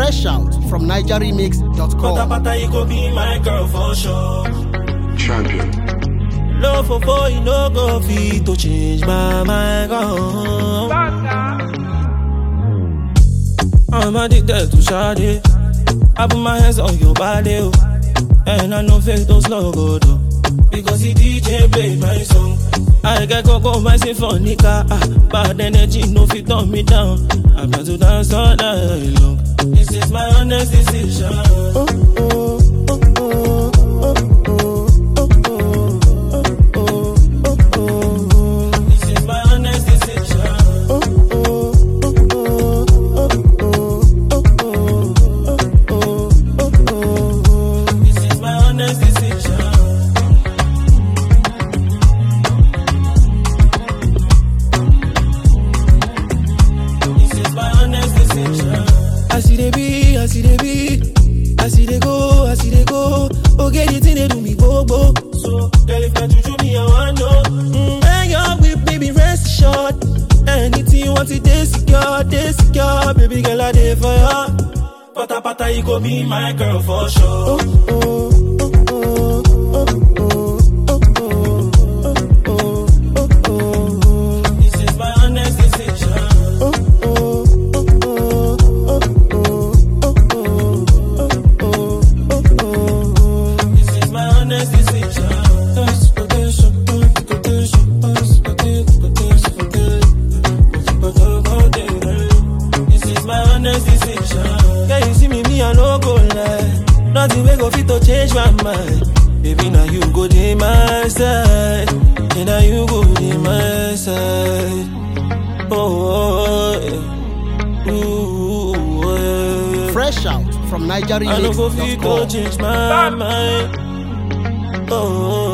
Fresh out from NigerRemix.com. Pata pata, you go be my girl for sure. Champion. Love for you no go fit to change my mind. I'm addicted to Sade. I put my hands on your body, oh. And I know fake those logo though. Because the DJ play my song. I get cocoa my symphonica. Bad energy no fit turn me down. I'm about to dance all night long. This is my honest decision. This is my honest decision. This is my honest decision. This is my honest decision. I see they be, I see they be, I see they go, I see they go. Okay, the thing they do me bobo. So, girl, if I juju me, I want know. And your whip, baby, rest assured. Anything you want, it they secure, baby girl, I there for ya. Pata pata, you go be my girl for sure. This is my honest decision. This is my honest decision. This is my honest decision. Can you see me, I no go lie. Nothing we go fit to change my mind. Baby, now you go to my side. And now you go to my side. Oh, yeah. Ooh, yeah. Fresh out from I no go fit to NigerRemix.com. change my mind. Oh.